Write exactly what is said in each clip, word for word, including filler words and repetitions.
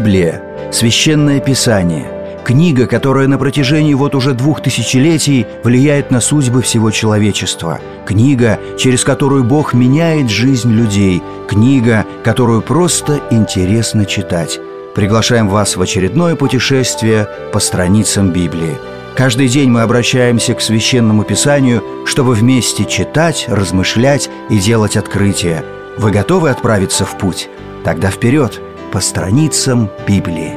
Библия – священное писание, книга, которая на протяжении вот уже двух тысячелетий влияет на судьбы всего человечества, книга, через которую Бог меняет жизнь людей, книга, которую просто интересно читать. Приглашаем вас в очередное путешествие по страницам Библии. Каждый день мы обращаемся к Священному Писанию, чтобы вместе читать, размышлять и делать открытия. Вы готовы отправиться в путь? Тогда вперед, по страницам Библии.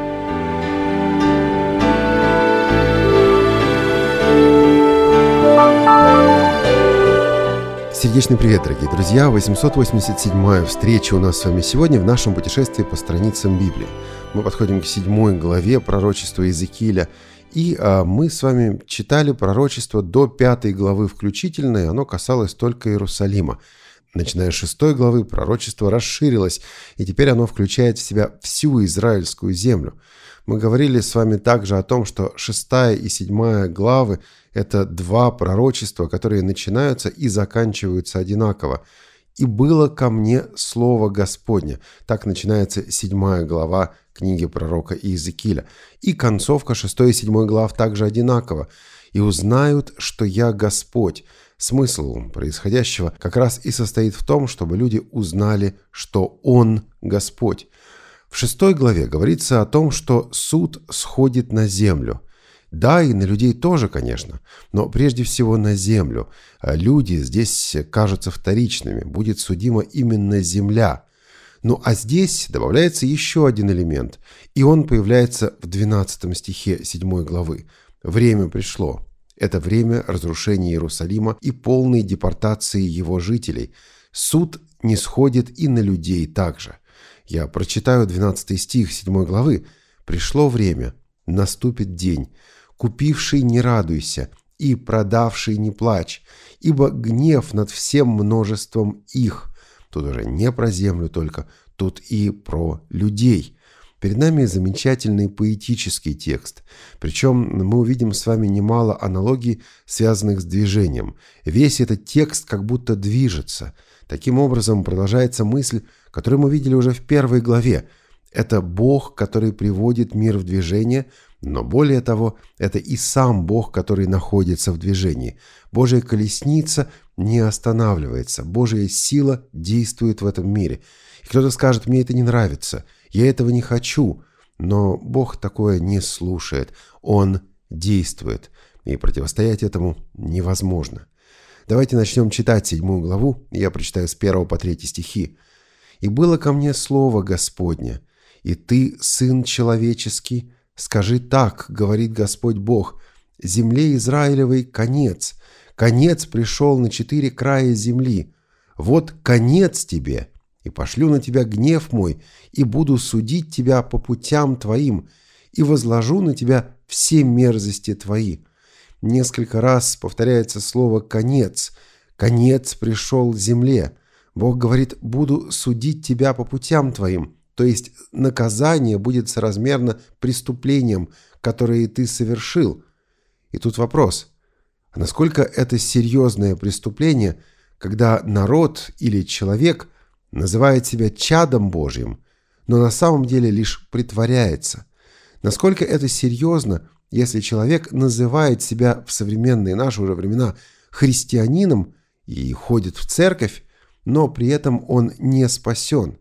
Сердечный привет, дорогие друзья! восемьсот восемьдесят седьмая встреча у нас с вами сегодня в нашем путешествии по страницам Библии. Мы подходим к седьмой главе пророчества Иезекииля, и а, мы с вами читали пророчество до пятой главы включительно, и оно касалось только Иерусалима. Начиная с шестой главы пророчество расширилось, и теперь оно включает в себя всю израильскую землю. Мы говорили с вами также о том, что шестая и седьмая главы – это два пророчества, которые начинаются и заканчиваются одинаково. «И было ко мне слово Господне». Так начинается седьмая глава книги пророка Иезекииля. И концовка шестой и седьмой глав также одинакова. «И узнают, что я Господь». Смысл происходящего как раз и состоит в том, чтобы люди узнали, что Он Господь. В шестой главе говорится о том, что суд сходит на землю. Да, и на людей тоже, конечно, но прежде всего на землю. Люди здесь кажутся вторичными, будет судима именно земля. Ну а здесь добавляется еще один элемент, и он появляется в двенадцатом стихе седьмой главы. «Время пришло». Это время разрушения Иерусалима и полной депортации его жителей. Суд не сходит и на людей также. Я прочитаю двенадцатый стих седьмой главы. «Пришло время, наступит день. Купивший не радуйся, и продавший не плачь, ибо гнев над всем множеством их». Тут уже не про землю только, тут и про людей. Перед нами замечательный поэтический текст. Причем мы увидим с вами немало аналогий, связанных с движением. Весь этот текст как будто движется. Таким образом продолжается мысль, которую мы видели уже в первой главе. Это Бог, который приводит мир в движение, но более того, это и сам Бог, который находится в движении. Божья колесница не останавливается. Божья сила действует в этом мире. И кто-то скажет: «Мне это не нравится, я этого не хочу». Но Бог такое не слушает. Он действует. И противостоять этому невозможно. Давайте начнем читать седьмую главу. Я прочитаю с первого по третий стихи. «И было ко мне слово Господне, и ты, сын человеческий, скажи так, говорит Господь Бог, земле Израилевой конец, конец пришел на четыре края земли. Вот конец тебе, и пошлю на тебя гнев мой, и буду судить тебя по путям твоим, и возложу на тебя все мерзости твои». Несколько раз повторяется слово «конец». Конец пришел земле. Бог говорит: «Буду судить тебя по путям твоим». То есть наказание будет соразмерно преступлениям, которые ты совершил. И тут вопрос: а насколько это серьезное преступление, когда народ или человек называет себя чадом Божьим, но на самом деле лишь притворяется? Насколько это серьезно, если человек называет себя в современные наши уже времена христианином и ходит в церковь, но при этом он не спасен?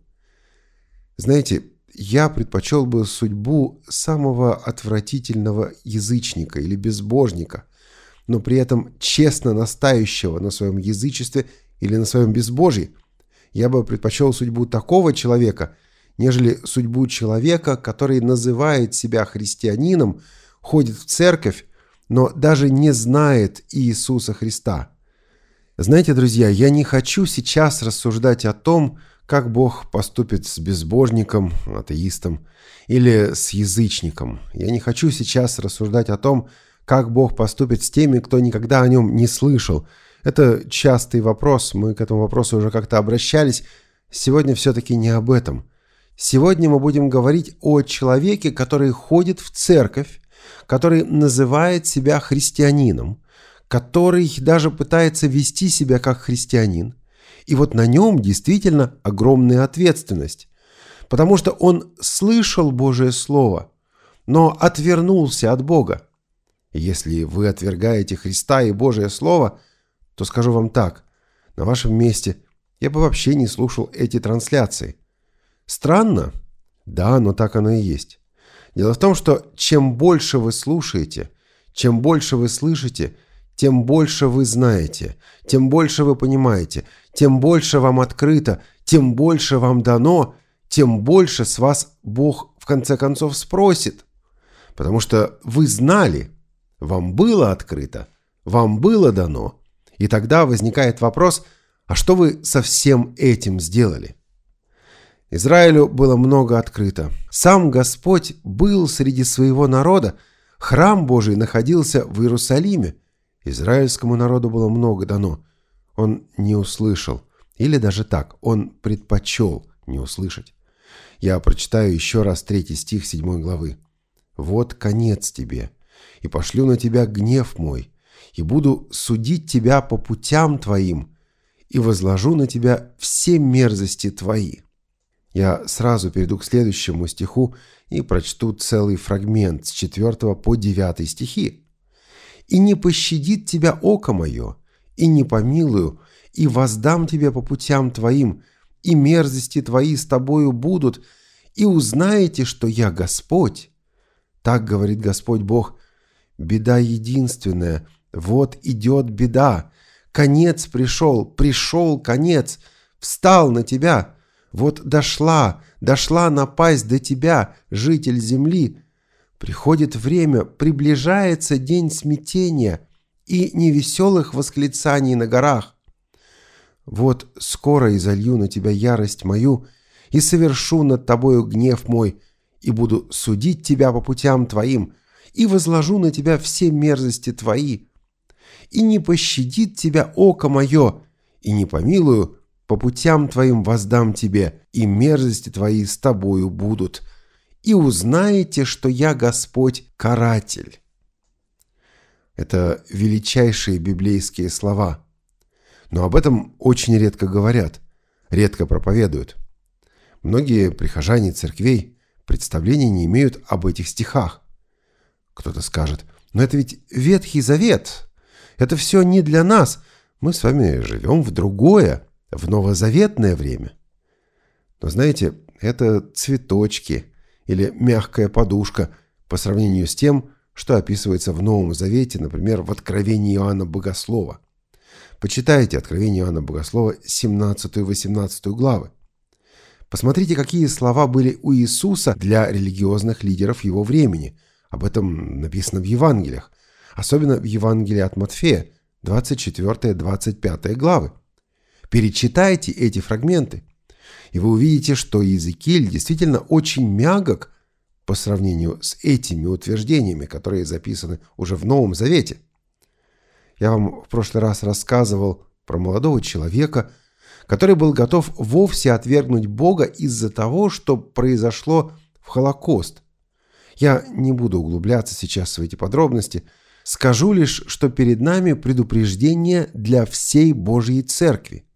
Знаете, я предпочел бы судьбу самого отвратительного язычника или безбожника, но при этом честно настающего на своем язычестве или на своем безбожии. Я бы предпочел судьбу такого человека, нежели судьбу человека, который называет себя христианином, ходит в церковь, но даже не знает Иисуса Христа. Знаете, друзья, я не хочу сейчас рассуждать о том, как Бог поступит с безбожником, атеистом или с язычником. Я не хочу сейчас рассуждать о том, как Бог поступит с теми, кто никогда о нем не слышал. Это частый вопрос, мы к этому вопросу уже как-то обращались. Сегодня все-таки не об этом. Сегодня мы будем говорить о человеке, который ходит в церковь, который называет себя христианином, который даже пытается вести себя как христианин. И вот на нем действительно огромная ответственность. потому что он слышал Божие Слово, но отвернулся от Бога. И если вы отвергаете Христа и Божие Слово, то скажу вам так: на вашем месте я бы вообще не слушал эти трансляции. Странно? Да, но так оно и есть. Дело в том, что чем больше вы слушаете, чем больше вы слышите, тем больше вы знаете, тем больше вы понимаете, тем больше вам открыто, тем больше вам дано, тем больше с вас Бог в конце концов спросит. Потому что вы знали, вам было открыто, вам было дано. И тогда возникает вопрос: а что вы со всем этим сделали? Израилю было много открыто. Сам Господь был среди своего народа. Храм Божий находился в Иерусалиме. Израильскому народу было много дано. Он не услышал. Или даже так, он предпочел не услышать. Я прочитаю еще раз третий стих седьмой главы. «Вот конец тебе, и пошлю на тебя гнев мой, и буду судить тебя по путям твоим, и возложу на тебя все мерзости твои». Я сразу перейду к следующему стиху и прочту целый фрагмент с четвёртого по девятый стихи. «И не пощадит тебя око мое, и не помилую, и воздам тебе по путям твоим, и мерзости твои с тобою будут, и узнаете, что я Господь. Так говорит Господь Бог. Беда единственная, вот идет беда. Конец пришел, пришел конец, встал на тебя. Вот дошла, дошла напасть до тебя, житель земли. Приходит время, приближается день смятения и невеселых восклицаний на горах. Вот скоро изолью на тебя ярость мою и совершу над тобою гнев мой, и буду судить тебя по путям твоим, и возложу на тебя все мерзости твои. И не пощадит тебя око мое, и не помилую, по путям твоим воздам тебе, и мерзости твои с тобою будут. И узнаете, что я Господь каратель». Это величайшие библейские слова. Но об этом очень редко говорят, редко проповедуют. Многие прихожане церквей представления не имеют об этих стихах. Кто-то скажет: но это ведь Ветхий Завет. Это все не для нас. Мы с вами живем в другое, в новозаветное время. Но знаете, это цветочки или мягкая подушка по сравнению с тем, что описывается в Новом Завете, например, в Откровении Иоанна Богослова. Почитайте Откровение Иоанна Богослова семнадцатую и восемнадцатую главы. Посмотрите, какие слова были у Иисуса для религиозных лидеров его времени. Об этом написано в Евангелиях, особенно в Евангелии от Матфея, двадцать четвёртая - двадцать пятая главы. Перечитайте эти фрагменты, и вы увидите, что Иезекииль действительно очень мягок по сравнению с этими утверждениями, которые записаны уже в Новом Завете. Я вам в прошлый раз рассказывал про молодого человека, который был готов вовсе отвергнуть Бога из-за того, что произошло в Холокост. Я не буду углубляться сейчас в эти подробности, скажу лишь, что перед нами предупреждение для всей Божьей Церкви.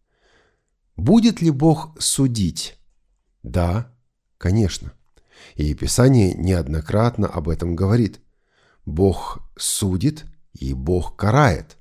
Будет ли Бог судить? Да, конечно. И Писание неоднократно об этом говорит. Бог судит и Бог карает.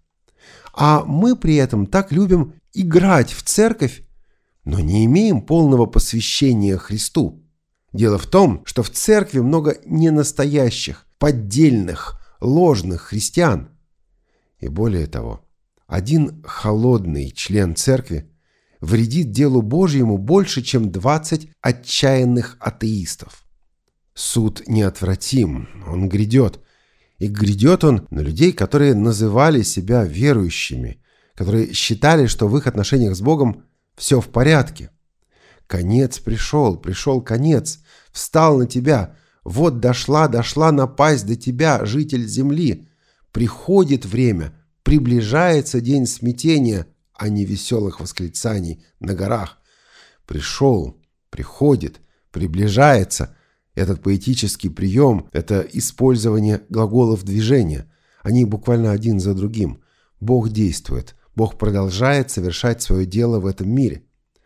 А мы при этом так любим играть в церковь, но не имеем полного посвящения Христу. Дело в том, что в церкви много ненастоящих, поддельных, ложных христиан. И более того, один холодный член церкви вредит делу Божьему больше, чем двадцать отчаянных атеистов. Суд неотвратим, он грядет. И грядет он на людей, которые называли себя верующими, которые считали, что в их отношениях с Богом все в порядке. Конец пришел, пришел конец, встал на тебя. Вот дошла, дошла напасть до тебя, житель земли. Приходит время, приближается день смятения, а не веселых восклицаний на горах. Пришел, приходит, приближается. Этот поэтический прием – это использование глаголов движения. Они буквально один за другим. Бог действует, Бог продолжает совершать свое дело в этом мире.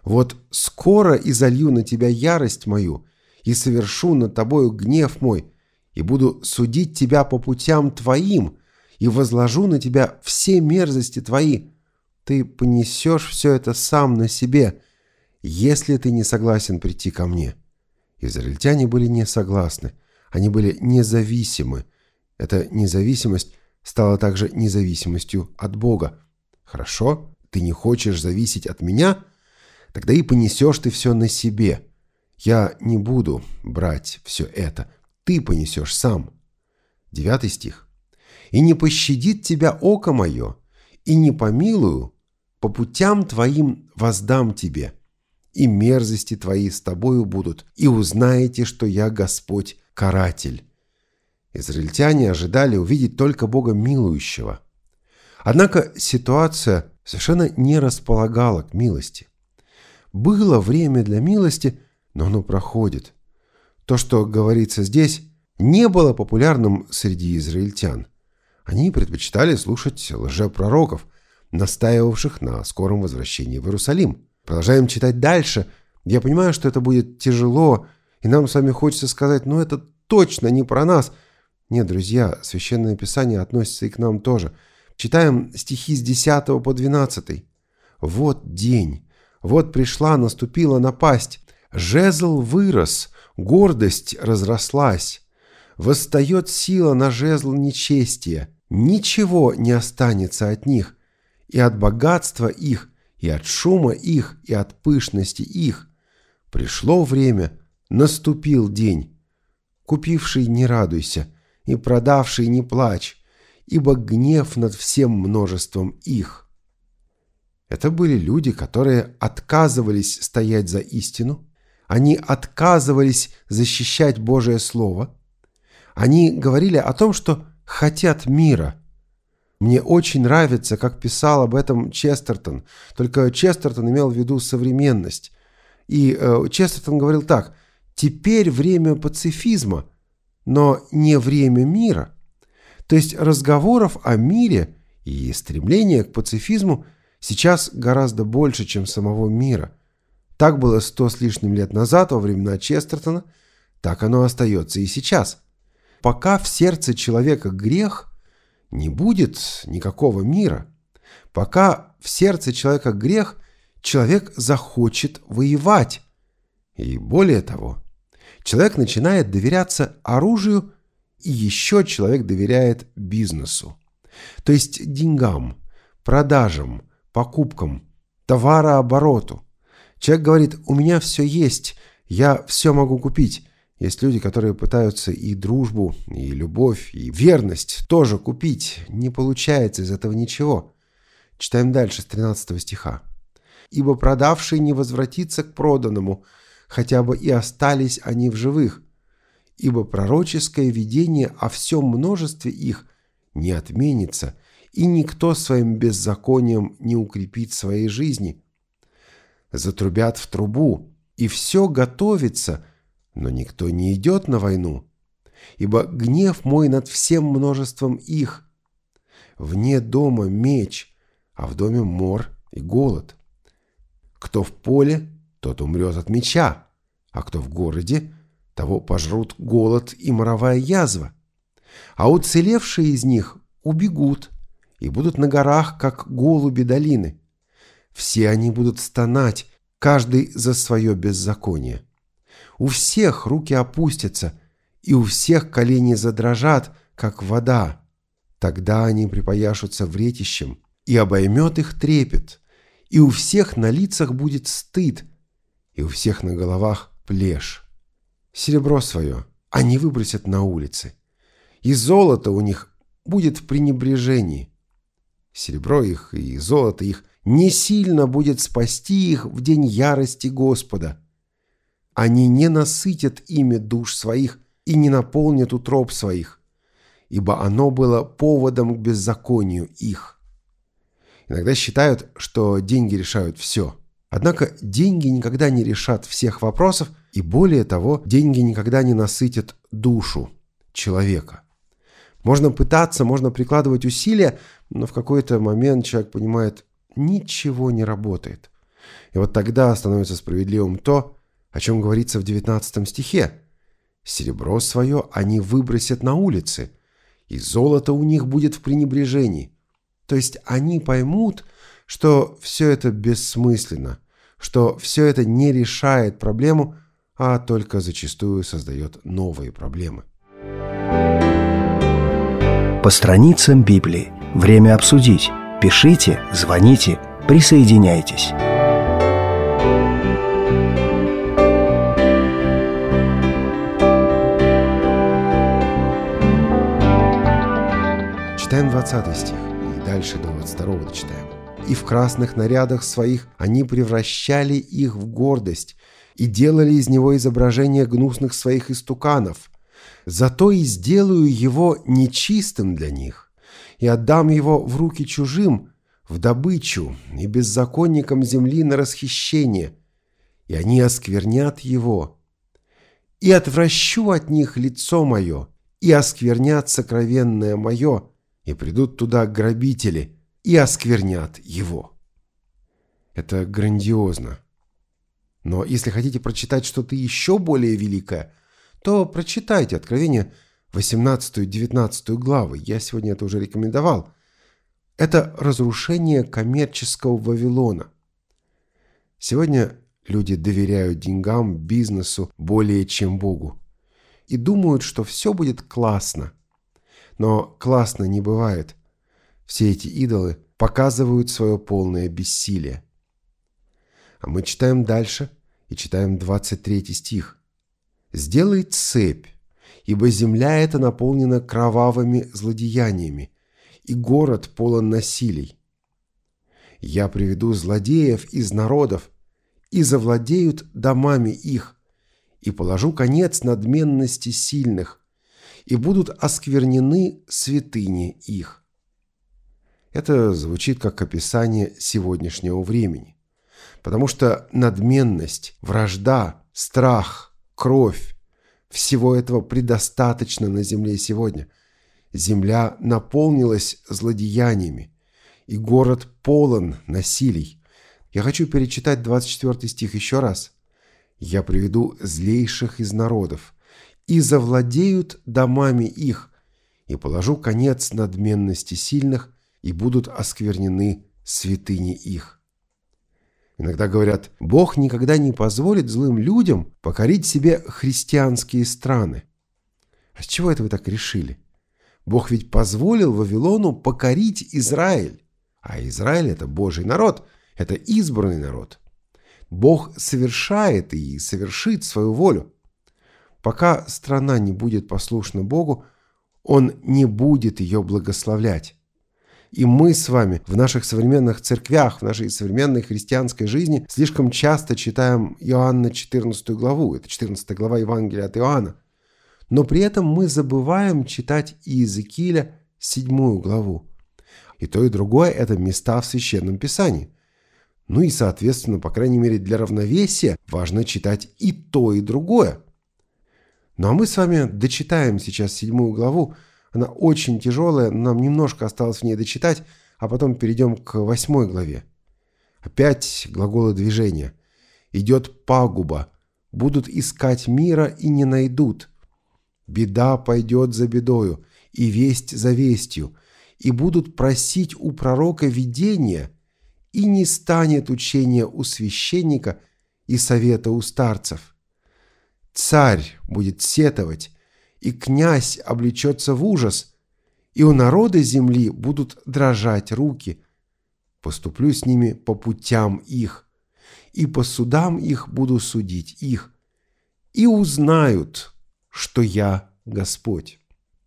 Вот скоро изолью на тебя ярость мою, и совершу над тобою гнев мой, и буду судить тебя по путям твоим, и возложу на тебя все мерзости твои. Ты понесешь все это сам на себе, если ты не согласен прийти ко мне». Израильтяне были не согласны, они были независимы. Эта независимость стала также независимостью от Бога. «Хорошо, ты не хочешь зависеть от меня? Тогда и понесешь ты все на себе. Я не буду брать все это, ты понесешь сам». Девятый стих. «И не пощадит тебя око мое, и не помилую, по путям твоим воздам тебе, и мерзости твои с тобою будут, и узнаете, что я Господь каратель». Израильтяне ожидали увидеть только Бога милующего. Однако ситуация совершенно не располагала к милости. Было время для милости, но оно проходит. То, что говорится здесь, не было популярным среди израильтян. Они предпочитали слушать лжепророков, настаивавших на скором возвращении в Иерусалим. Продолжаем читать дальше. Я понимаю, что это будет тяжело, и нам с вами хочется сказать: ну это точно не про нас. Нет, друзья, Священное Писание относится и к нам тоже. Читаем стихи с десятого по двенадцатый. «Вот день, вот пришла, наступила напасть. Жезл вырос, гордость разрослась. Восстает сила на жезл нечестия. Ничего не останется от них, и от богатства их, и от шума их, и от пышности их. Пришло время, наступил день. Купивший не радуйся, и продавший не плачь, ибо гнев над всем множеством их». Это были люди, которые отказывались стоять за истину, они отказывались защищать Божие Слово, они говорили о том, что хотят мира. Мне очень нравится, как писал об этом Честертон, только Честертон имел в виду современность. И э, Честертон говорил так: «Теперь время пацифизма, но не время мира». То есть разговоров о мире и стремления к пацифизму сейчас гораздо больше, чем самого мира. Так было сто с лишним лет назад, во времена Честертона, так оно остается и сейчас. Пока в сердце человека грех, не будет никакого мира. Пока в сердце человека грех, человек захочет воевать. И более того, человек начинает доверяться оружию, и еще человек доверяет бизнесу. То есть деньгам, продажам, покупкам, товарообороту. Человек говорит: у меня все есть, я все могу купить. Есть люди, которые пытаются и дружбу, и любовь, и верность тоже купить. Не получается из этого ничего. Читаем дальше с тринадцатого стиха. «Ибо продавший не возвратится к проданному, хотя бы и остались они в живых. Ибо пророческое видение о всем множестве их не отменится, и никто своим беззаконием не укрепит своей жизни. Затрубят в трубу, и все готовится, но никто не идет на войну. Ибо гнев мой над всем множеством их. Вне дома меч, а в доме мор и голод. Кто в поле, тот умрет от меча, а кто в городе, того пожрут голод и моровая язва. А уцелевшие из них убегут и будут на горах, как голуби долины. Все они будут стонать, каждый за свое беззаконие. У всех руки опустятся, и у всех колени задрожат, как вода. Тогда они припояшутся вретищем, и обоймет их трепет, и у всех на лицах будет стыд, и у всех на головах плешь. Серебро свое они выбросят на улицы, и золото у них будет в пренебрежении. Серебро их и золото их не сильно будет спасти их в день ярости Господа. Они не насытят ими душ своих и не наполнят утроб своих, ибо оно было поводом к беззаконию их». Иногда считают, что деньги решают все. Однако деньги никогда не решат всех вопросов, и более того, деньги никогда не насытят душу человека. Можно пытаться, можно прикладывать усилия, но в какой-то момент человек понимает: ничего не работает. И вот тогда становится справедливым то, о чем говорится в девятнадцатом стихе. «Серебро свое они выбросят на улицы, и золото у них будет в пренебрежении». То есть они поймут, что все это бессмысленно, что все это не решает проблему, а только зачастую создает новые проблемы. По страницам Библии. Время обсудить. Пишите, звоните, присоединяйтесь. Читаем двадцатый стих, и дальше до двадцать второго дочитаем. «И в красных нарядах своих они превращали их в гордость и делали из него изображение гнусных своих истуканов. Зато и сделаю его нечистым для них, и отдам его в руки чужим, в добычу, и беззаконникам земли на расхищение, и они осквернят его. И отвращу от них лицо мое, и осквернят сокровенное мое, и придут туда грабители, и осквернят его». Это грандиозно. Но если хотите прочитать что-то еще более великое, то прочитайте Откровение восемнадцатую-девятнадцатую главы. Я сегодня это уже рекомендовал. Это разрушение коммерческого Вавилона. Сегодня люди доверяют деньгам, бизнесу более чем Богу. И думают, что все будет классно. Но классно не бывает. Все эти идолы показывают свое полное бессилие. А мы читаем дальше и читаем двадцать третий стих. «Сделай цепь, ибо земля эта наполнена кровавыми злодеяниями, и город полон насилий. Я приведу злодеев из народов, и завладеют домами их, и положу конец надменности сильных, и будут осквернены святыни их». Это звучит как описание сегодняшнего времени, потому что надменность, вражда, страх, кровь – всего этого предостаточно на земле сегодня. Земля наполнилась злодеяниями, и город полон насилий. Я хочу перечитать двадцать четвёртый стих еще раз. «Я приведу злейших из народов, и завладеют домами их, и положу конец надменности сильных, и будут осквернены святыни их». Иногда говорят, Бог никогда не позволит злым людям покорить себе христианские страны. А с чего это вы так решили? Бог ведь позволил Вавилону покорить Израиль. А Израиль – это Божий народ, это избранный народ. Бог совершает и совершит свою волю. Пока страна не будет послушна Богу, Он не будет ее благословлять. И мы с вами в наших современных церквях, в нашей современной христианской жизни слишком часто читаем Иоанна четырнадцатую главу. Это четырнадцатая глава Евангелия от Иоанна. Но при этом мы забываем читать Иезекииля седьмую главу. И то, и другое – это места в Священном Писании. Ну и, соответственно, по крайней мере для равновесия важно читать и то, и другое. Ну а мы с вами дочитаем сейчас седьмую главу. Она очень тяжелая, нам немножко осталось в ней дочитать, а потом перейдем к восьмой главе. Опять глаголы движения. «Идет пагуба, будут искать мира и не найдут. Беда пойдет за бедою, и весть за вестью, и будут просить у пророка видения, и не станет учения у священника и совета у старцев. Царь будет сетовать, и князь облечется в ужас, и у народа земли будут дрожать руки. Поступлю с ними по путям их, и по судам их буду судить их, и узнают, что я Господь».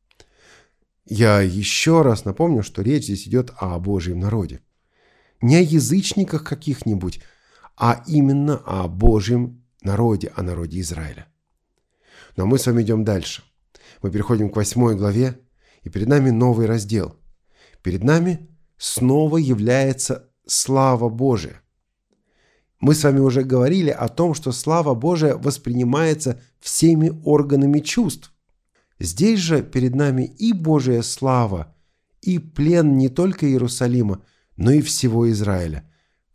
Я еще раз напомню, что речь здесь идет о Божьем народе. Не о язычниках каких-нибудь, а именно о Божьем народе, о народе Израиля. Но мы с вами идем дальше. Мы переходим к восьмой главе, и перед нами новый раздел. Перед нами снова является слава Божия. Мы с вами уже говорили о том, что слава Божия воспринимается всеми органами чувств. Здесь же перед нами и Божья слава, и плен не только Иерусалима, но и всего Израиля,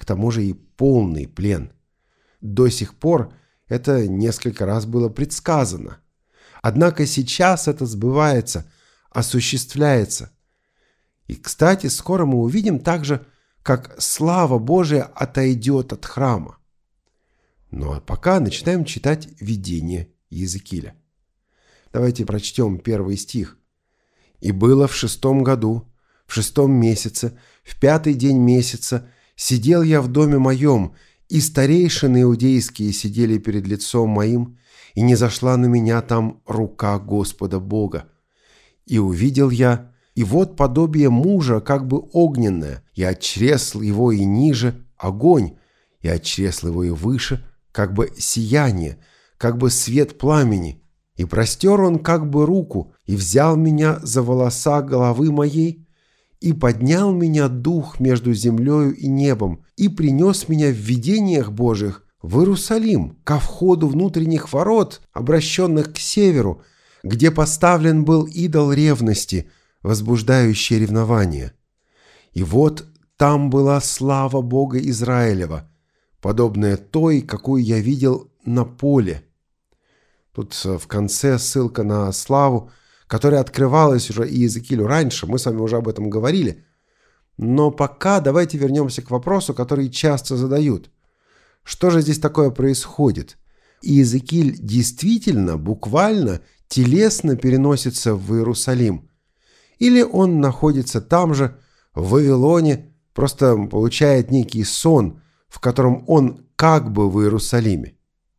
к тому же и полный плен. До сих пор это несколько раз было предсказано. Однако сейчас это сбывается, осуществляется. И, кстати, скоро мы увидим также, как слава Божия отойдет от храма. Ну а пока начинаем читать видение Иезекииля. Давайте прочтем первый стих. «И было в шестом году, в шестом месяце, в пятый день месяца, сидел я в доме моем, и старейшины иудейские сидели перед лицом моим, и не зашла на меня там рука Господа Бога. И увидел я, и вот подобие мужа, как бы огненное, и от чресл его и ниже огонь, и от чресл его и выше, как бы сияние, как бы свет пламени. И простер он как бы руку, и взял меня за волоса головы моей, и поднял меня дух между землею и небом, и принес меня в видениях Божьих в Иерусалим, ко входу внутренних ворот, обращенных к северу, где поставлен был идол ревности, возбуждающий ревнование. И вот там была слава Бога Израилева, подобная той, какую я видел на поле». Тут в конце ссылка на славу, которая открывалась уже Иезекиилю раньше, мы с вами уже об этом говорили. Но пока давайте вернемся к вопросу, который часто задают. Что же здесь такое происходит? Иезекииль действительно, буквально, телесно переносится в Иерусалим? Или он находится там же, в Вавилоне, просто получает некий сон, в котором он как бы в Иерусалиме?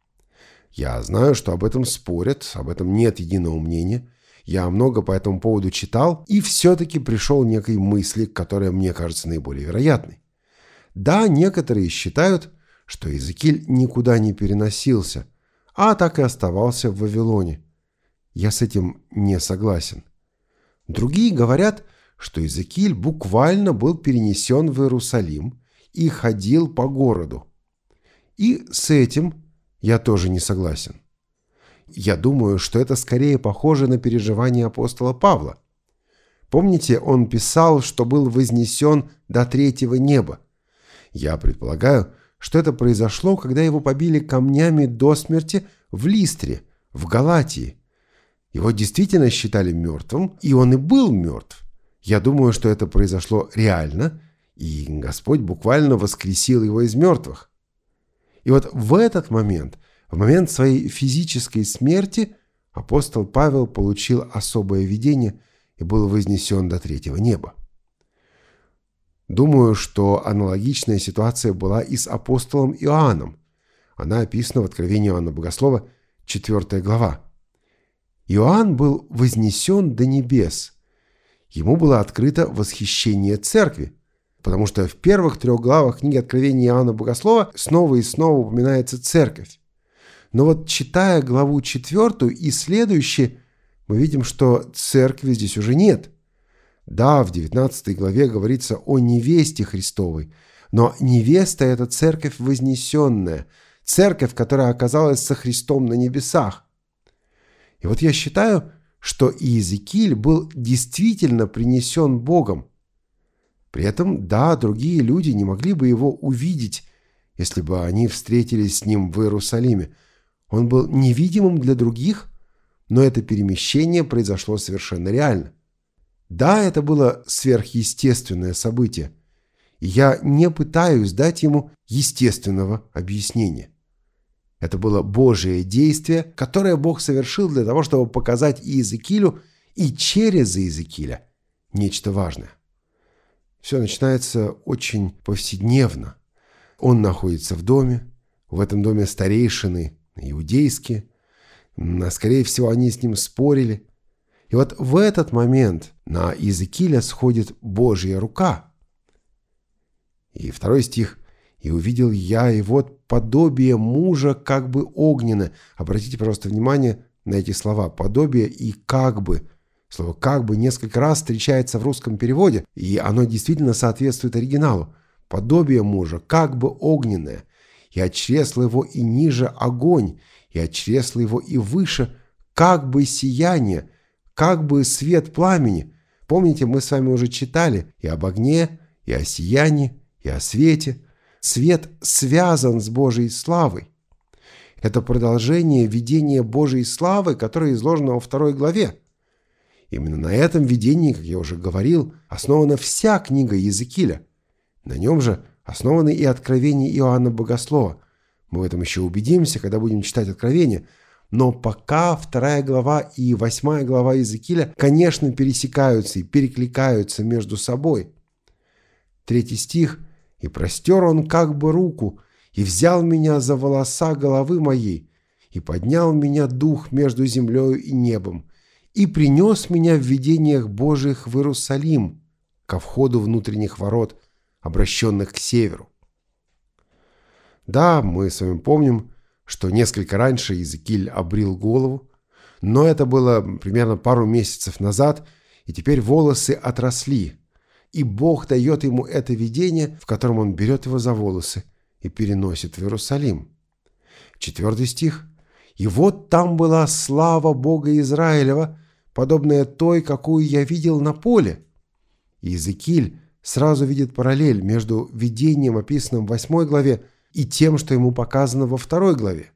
Я знаю, что об этом спорят, об этом нет единого мнения. Я много по этому поводу читал и все-таки пришел к некой мысли, которая мне кажется наиболее вероятной. Да, некоторые считают, что Иезекииль никуда не переносился, а так и оставался в Вавилоне. Я с этим не согласен. Другие говорят, что Иезекииль буквально был перенесен в Иерусалим и ходил по городу. И с этим я тоже не согласен. Я думаю, что это скорее похоже на переживания апостола Павла. Помните, он писал, что был вознесен до третьего неба. Я предполагаю, что это произошло, когда его побили камнями до смерти в Листре, в Галатии. Его действительно считали мертвым, и он и был мертв. Я думаю, что это произошло реально, и Господь буквально воскресил его из мертвых. И вот в этот момент, в момент своей физической смерти, апостол Павел получил особое видение и был вознесен до третьего неба. Думаю, что аналогичная ситуация была и с апостолом Иоанном. Она описана в Откровении Иоанна Богослова, четвёртая глава. Иоанн был вознесен до небес. Ему было открыто восхищение церкви, потому что в первых трех главах книги Откровения Иоанна Богослова снова и снова упоминается церковь. Но вот читая главу четвертую и следующие, мы видим, что церкви здесь уже нет. Да, в девятнадцатой главе говорится о невесте Христовой, но невеста – это церковь вознесенная, церковь, которая оказалась со Христом на небесах. И вот я считаю, что Иезекииль был действительно принесен Богом. При этом, да, другие люди не могли бы его увидеть, если бы они встретились с ним в Иерусалиме. Он был невидимым для других, но это перемещение произошло совершенно реально. Да, это было сверхъестественное событие, и я не пытаюсь дать ему естественного объяснения. Это было Божие действие, которое Бог совершил для того, чтобы показать Иезекиилю и через Иезекииля нечто важное. Все начинается очень повседневно. Он находится в доме, в этом доме старейшины иудейские, а скорее всего они с ним спорили. И вот в этот момент на Иезекииля сходит Божья рука. И второй стих. «И увидел я, и вот подобие мужа как бы огненно». Обратите, пожалуйста, внимание на эти слова. Подобие и как бы. Слово «как бы» несколько раз встречается в русском переводе, и оно действительно соответствует оригиналу. Подобие мужа как бы огненное, и от чресла его и ниже огонь, и от чресла его и выше как бы сияние, как бы свет пламени. Помните, мы с вами уже читали и об огне, и о сиянии, и о свете. свет связан с Божьей славой. Это продолжение видения Божьей славы, которое изложено во второй главе. Именно на этом видении, как я уже говорил, основана вся книга Иезекииля. На нем же основаны и откровения Иоанна Богослова. Мы в этом еще убедимся, когда будем читать Откровение. Но пока вторая глава и восьмая глава Иезекииля, конечно, пересекаются и перекликаются между собой. Третий стих. «И простер он как бы руку, и взял меня за волоса головы моей, и поднял меня дух между землею и небом, и принес меня в видениях Божиих в Иерусалим, ко входу внутренних ворот, обращенных к северу». Да, мы с вами помним, что несколько раньше Иезекииль обрил голову, но это было примерно пару месяцев назад, и теперь волосы отросли, и Бог дает ему это видение, в котором он берет его за волосы и переносит в Иерусалим. Четвертый стих. «И вот там была слава Бога Израилева, подобная той, какую я видел на поле». Иезекииль сразу видит параллель между видением, описанным в восьмой главе, и тем, что ему показано во второй главе.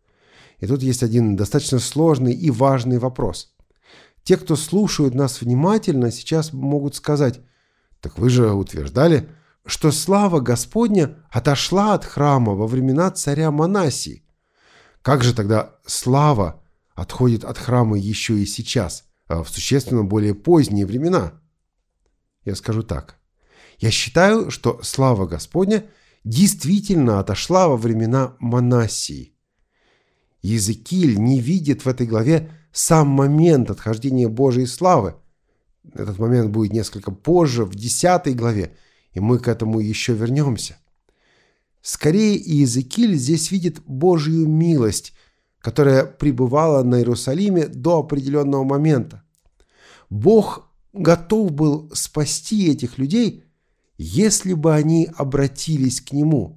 И тут есть один достаточно сложный и важный вопрос. Те, кто слушают нас внимательно, сейчас могут сказать: «Так вы же утверждали, что слава Господня отошла от храма во времена царя Манассии. Как же тогда слава отходит от храма еще и сейчас, а в существенно более поздние времена?» Я скажу так. Я считаю, что слава Господня действительно отошла во времена Манассии. Иезекииль не видит в этой главе сам момент отхождения Божьей славы. Этот момент будет несколько позже, в десятой главе, и мы к этому еще вернемся. Скорее, Иезекииль здесь видит Божью милость, которая пребывала на Иерусалиме до определенного момента. Бог готов был спасти этих людей, если бы они обратились к Нему.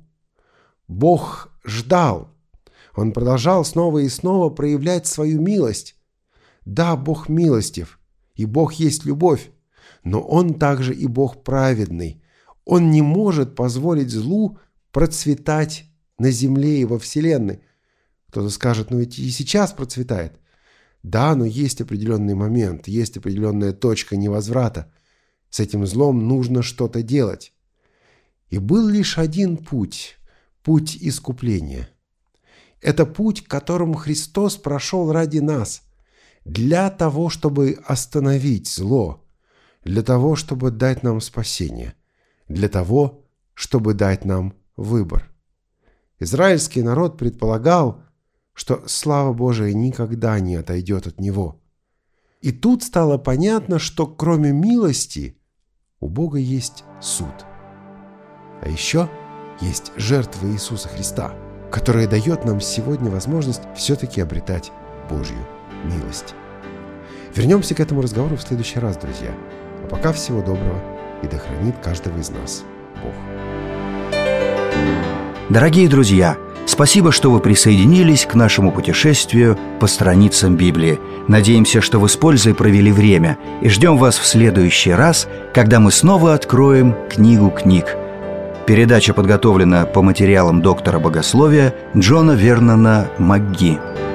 Бог ждал. Он продолжал снова и снова проявлять свою милость. Да, Бог милостив, и Бог есть любовь, но Он также и Бог праведный. Он не может позволить злу процветать на земле и во вселенной. Кто-то скажет: ну ведь и сейчас процветает. Да, но есть определенный момент, есть определенная точка невозврата. С этим злом нужно что-то делать. И был лишь один путь – путь искупления. Это путь, которым Христос прошел ради нас, для того, чтобы остановить зло, для того, чтобы дать нам спасение, для того, чтобы дать нам выбор. Израильский народ предполагал, что слава Божия никогда не отойдет от него. И тут стало понятно, что кроме милости у Бога есть суд. А еще есть жертва Иисуса Христа, которая дает нам сегодня возможность все-таки обретать Божью милость. Вернемся к этому разговору в следующий раз, друзья. А пока всего доброго, и да хранит каждого из нас Бог. Дорогие друзья, спасибо, что вы присоединились к нашему путешествию по страницам Библии. Надеемся, что вы с пользой провели время, и ждем вас в следующий раз, когда мы снова откроем книгу книг. Передача подготовлена по материалам доктора богословия Джона Вернона МакГи.